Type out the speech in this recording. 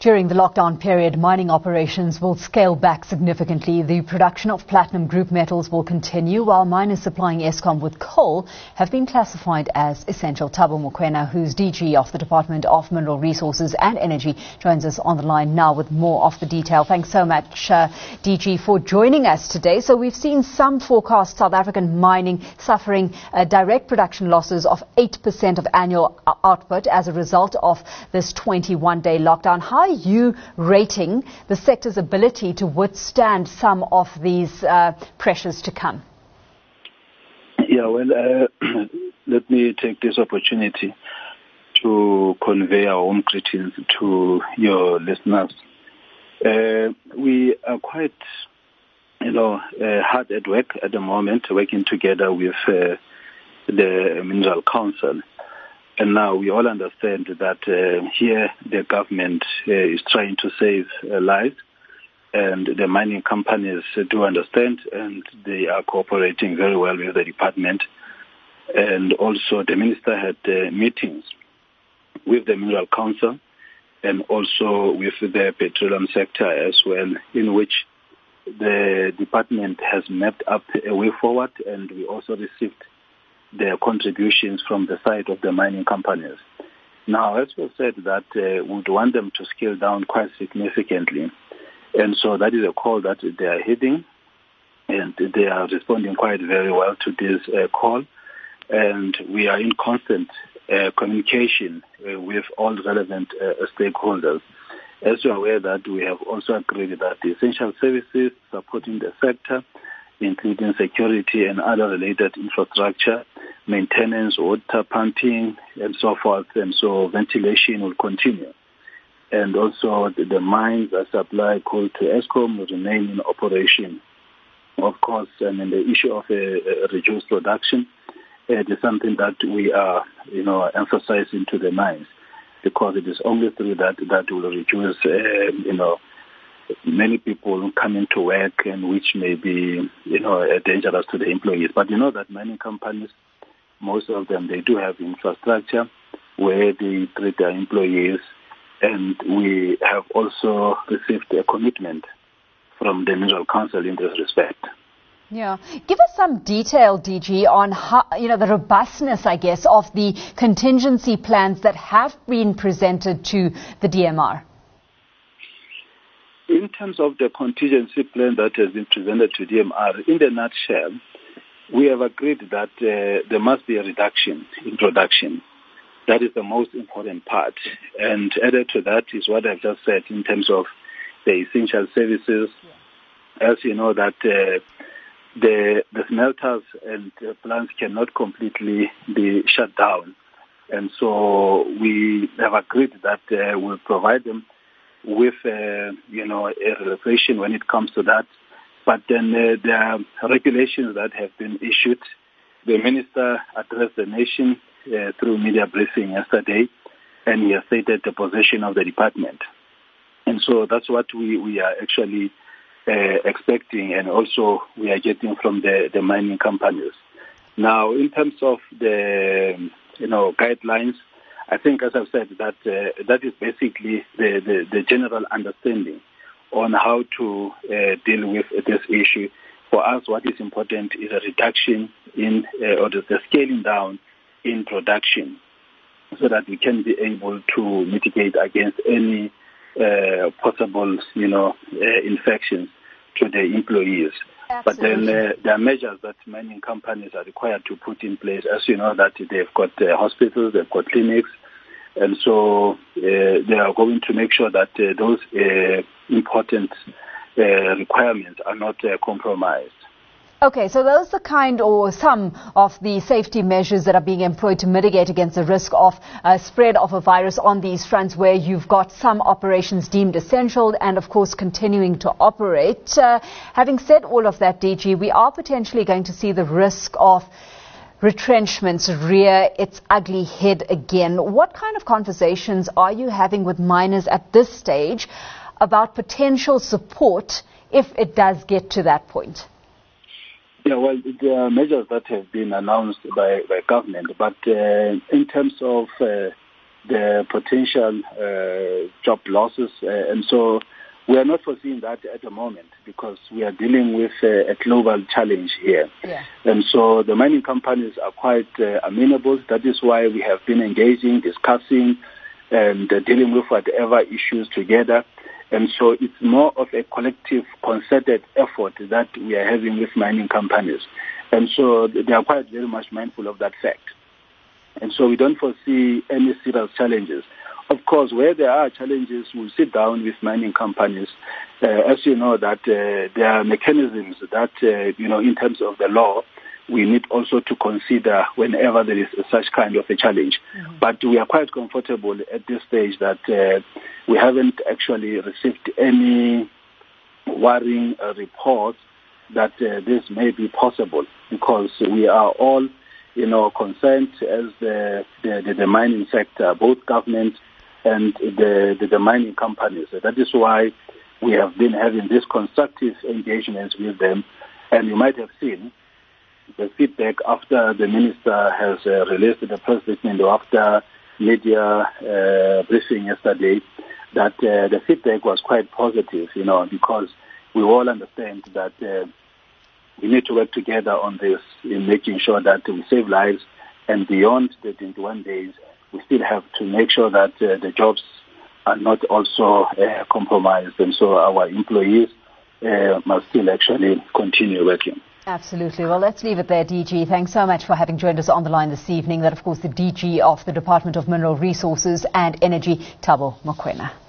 During the lockdown period, mining operations will scale back significantly. The production of platinum group metals will continue, while miners supplying Eskom with coal have been classified as essential. Thabo Mokoena, who's DG of the Department of Mineral Resources and Energy, joins us on the line now with more of the detail. Thanks so much, DG, for joining us today. So we've seen some forecasts South African mining suffering direct production losses of 8% of annual output as a result of this 21-day lockdown. How are you rating the sector's ability to withstand some of these pressures to come? Yeah, well, let me take this opportunity to convey our own greetings to your listeners. We are quite, hard at work at the moment, working together with the Mineral Council. And now we all understand that here the government is trying to save lives, and the mining companies do understand, and they are cooperating very well with the department. And also the minister had meetings with the Mineral Council and also with the petroleum sector as well, in which the department has mapped up a way forward, and we also received their contributions from the side of the mining companies. Now, as we said, that we would want them to scale down quite significantly. And so that is a call that they are heeding, and they are responding quite very well to this call. And we are in constant communication with all relevant stakeholders. As you are aware that we have also agreed that the essential services supporting the sector, including security and other related infrastructure, maintenance, water pumping, and so forth, and so ventilation will continue. And also the mines that supply coal to Eskom will remain in operation. Of course, the issue of reduced production is something that we are, emphasizing to the mines, because it is only through that will reduce, many people coming to work, and which may be, dangerous to the employees. But you know that mining companies, most of them, they do have infrastructure where they treat their employees, and we have also received a commitment from the Mineral Council in this respect. Yeah. Give us some detail, DG, on how, the robustness, I guess, of the contingency plans that have been presented to the DMR. In terms of the contingency plan that has been presented to DMR, in the nutshell, we have agreed that there must be a reduction in production. That is the most important part. And added to that is what I've just said in terms of the essential services. Yeah. As you know that the smelters and plants cannot completely be shut down. And so we have agreed that we'll provide them with, a relaxation when it comes to that. But then there are regulations that have been issued. The minister addressed the nation through media briefing yesterday, and he has stated the position of the department. And so that's what we are actually expecting, and also we are getting from the mining companies. Now, in terms of the guidelines, I think, as I've said, that is basically the general understanding on how to deal with this issue. For us, what is important is a reduction in or the scaling down in production, so that we can be able to mitigate against any possible, infections to the employees. Absolutely. But then there are measures that mining companies are required to put in place. As you know, that they've got hospitals, they've got clinics, and so they are going to make sure that those important requirements are not compromised. Okay, so those are kind or some of the safety measures that are being employed to mitigate against the risk of spread of a virus on these fronts, where you've got some operations deemed essential and, of course, continuing to operate. Having said all of that, DG, we are potentially going to see the risk of retrenchments rear its ugly head again. What kind of conversations are you having with miners at this stage about potential support if it does get to that point? Yeah, well, there are measures that have been announced by government, but in terms of the potential job losses. And so we are not foreseeing that at the moment because we are dealing with a global challenge here. Yeah. And so the mining companies are quite amenable. That is why we have been engaging, discussing, and dealing with whatever issues together. And so it's more of a collective, concerted effort that we are having with mining companies. And so they are quite very much mindful of that fact. And so we don't foresee any serious challenges. Of course, where there are challenges, we'll sit down with mining companies. As you know, that there are mechanisms that, in terms of the law, we need also to consider whenever there is such kind of a challenge. Mm-hmm. But we are quite comfortable at this stage that we haven't actually received any worrying reports that this may be possible because we are all, concerned as the mining sector, both government and the mining companies. That is why we have been having this constructive engagements with them. And you might have seen the feedback after the minister has released the press statement or after media briefing yesterday, that the feedback was quite positive, because we all understand that we need to work together on this in making sure that we save lives, and beyond the 21 days, we still have to make sure that the jobs are not also compromised, and so our employees must still actually continue working. Absolutely. Well, let's leave it there, DG. Thanks so much for having joined us on the line this evening. That, of course, the DG of the Department of Mineral Resources and Energy, Thabo Mokoena.